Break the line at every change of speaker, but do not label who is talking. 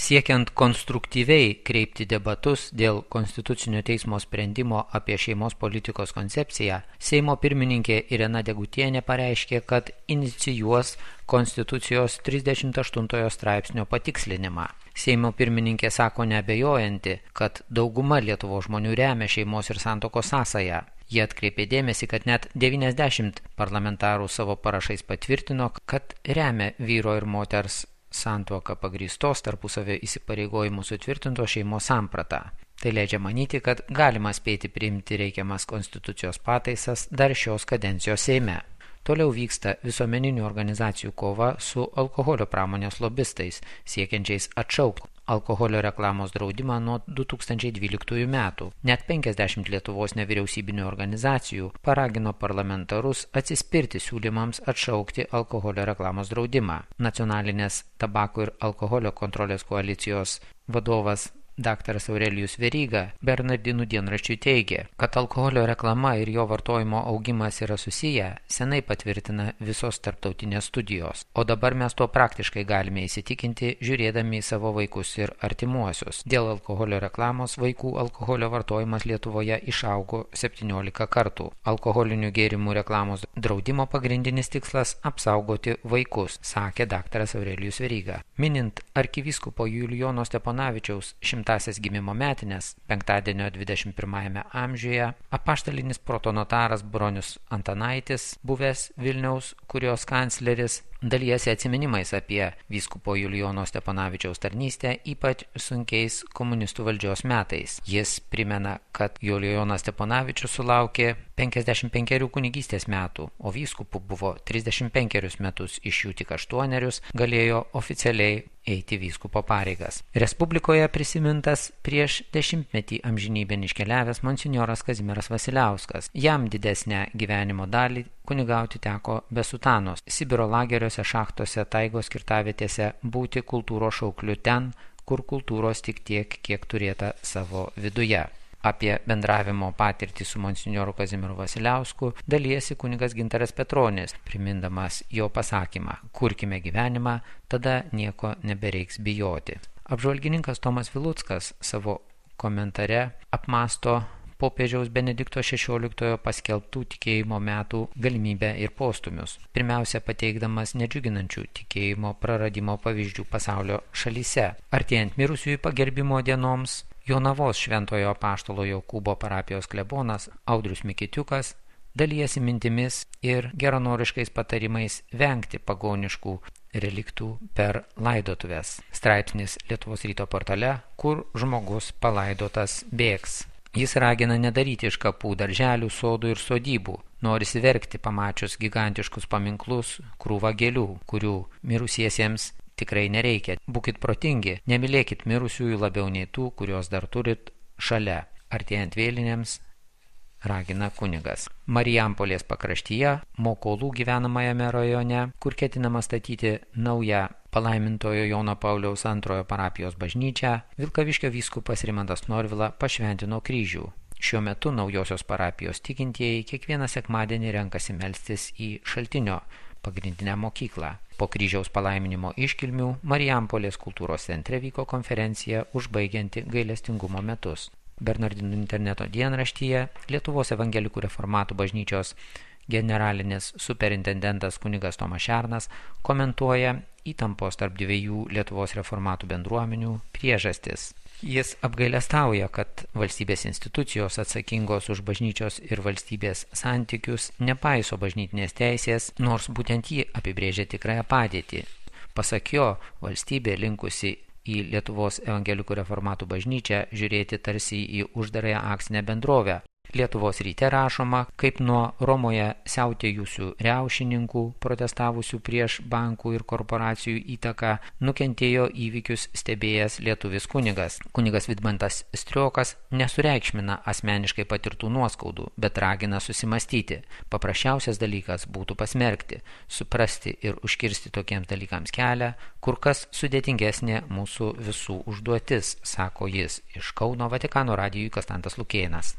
Siekiant konstruktyviai kreipti debatus dėl Konstitucinio teismo sprendimo apie šeimos politikos koncepciją, Seimo pirmininkė Irena Degutienė pareiškė, kad inicijuos Konstitucijos 38 straipsnio patikslinimą. Seimo pirmininkė sako neabejojanti, kad dauguma Lietuvos žmonių remia šeimos ir santuokos sąsają. Jie atkreipė dėmesį, kad net 90 parlamentarų savo parašais patvirtino, kad remia vyro ir moters santuoką pagrįstos tarpusavio įsipareigojimų sutvirtintos šeimos sampratą. Tai leidžia manyti, kad galima spėti priimti reikiamas konstitucijos pataisas dar šios kadencijos Seime. Toliau vyksta visuomeninių organizacijų kova su alkoholio pramonės lobistais, siekiančiais atšaukti alkoholio reklamos draudimą nuo 2012 metų. Net 50 Lietuvos nevyriausybinių organizacijų paragino parlamentarus atsispirti siūlymams atšaukti alkoholio reklamos draudimą. Nacionalinės tabako ir alkoholio kontrolės koalicijos vadovas dr. Aurelijus Veryga Bernardinų dienraščiui teigė, kad alkoholio reklama ir jo vartojimo augimas yra susiję, senai patvirtina visos tarptautinės studijos. O dabar mes to praktiškai galime įsitikinti, žiūrėdami į savo vaikus ir artimuosius. Dėl alkoholio reklamos vaikų alkoholio vartojimas Lietuvoje išaugo 17 kartų. Alkoholinių gėrimų reklamos draudimo pagrindinis tikslas – apsaugoti vaikus, sakė dr. Aurelijus Veryga. Minint arkivyskupo Julijono Steponavičiaus 100-asias gimimo metines, penktadienio 21 amžiuje, apaštalinis protonotaras Bronius Antanaitis, buvęs Vilniaus kurijos kancleris, dalijasi atsiminimais apie vyskupo Julijono Steponavičiaus tarnystę, ypač sunkiais komunistų valdžios metais. Jis primena, kad Julijonas Steponavičius sulaukė 55 kunigystės metų, o vyskupų buvo 35 metus, iš jų tik 8 galėjo oficialiai eiti vyskupo pareigas. Respublikoje prisimintas prieš 10-metį amžinybėn iškeliavęs monsinjoras Kazimieras Vasiliauskas. Jam didesnę gyvenimo dalį kunigauti teko be sutanos. Sibiro lageriuose, šachtose, taigos kirtavietėse būti kultūros šaukliu ten, kur kultūros tik tiek, kiek turėta savo viduje. Apie bendravimo patirtį su monsinjoru Kazimieru Vasiliausku dalijasi kunigas Gintaras Petronis, primindamas jo pasakymą: kurkime gyvenimą, tada nieko nebereiks bijoti. Apžvalgininkas Tomas Viluckas savo komentare apmąsto popiežiaus Benedikto XVI paskelbtų tikėjimo metų galimybę ir postūmius. Pirmiausia, pateikdamas nedžiuginančių tikėjimo praradimo pavyzdžių pasaulio šalyse. Artėjant mirusiųjų pagerbimo dienoms, Jonavos Šventojo Apaštalo Jokūbo parapijos klebonas Audrius Mikitiukas dalijasi mintimis ir geranoriškais patarimais vengti pagoniškų reliktų per laidotuves. Straipsnis Lietuvos ryto portale, kur žmogus palaidotas bėgs. Jis ragina nedaryti iš kapų darželių, sodų ir sodybų. Norisi verkti pamačius gigantiškus paminklus, krūvą gėlių, kurių mirusiesiems tikrai nereikia. Būkit protingi, nemylėkit mirusiųjų labiau nei tų, kuriuos dar turit šalia. Artėjant vėlinėms, ragina kunigas. Marijampolės pakraštyje, Mokolų gyvenamajame rajone, kur ketinama statyti naują palaimintojo Jono Pauliaus II parapijos bažnyčią, Vilkaviškio vyskupas Rimantas Norvila pašventino kryžių. Šiuo metu naujosios parapijos tikintieji kiekvieną sekmadienį renkasi melstis į Šaltinio pagrindinę mokyklą. Po kryžiaus palaiminimo iškilmių Marijampolės kultūros centre vyko konferencija užbaigianti gailestingumo metus. Bernardinų interneto dienraštyje Lietuvos evangelikų reformatų bažnyčios generalinis superintendentas kunigas Tomas Šernas komentuoja įtampos tarp dviejų Lietuvos reformatų bendruomenių priežastis. Jis apgailestauja, kad valstybės institucijos atsakingos už bažnyčios ir valstybės santykius nepaiso bažnytinės teisės, nors būtent jį apibrėžia tikrąją padėtį. Pasak jo, valstybė linkusi į Lietuvos evangelikų reformatų bažnyčią žiūrėti tarsi į uždarąją akcinę bendrovę. Lietuvos ryte rašoma, kaip nuo Romoje siautėjusių riaušininkų, protestavusių prieš bankų ir korporacijų įtaką, nukentėjo įvykius stebėjęs lietuvis kunigas. Kunigas Vidmantas Striokas nesureikšmina asmeniškai patirtų nuoskaudų, bet ragina susimastyti. Paprasčiausias dalykas būtų pasmerkti, suprasti ir užkirsti tokiems dalykams kelią, kur kas sudėtingesnė mūsų visų užduotis, sako jis. Iš Kauno Vatikano radijui Konstantas Lukėnas.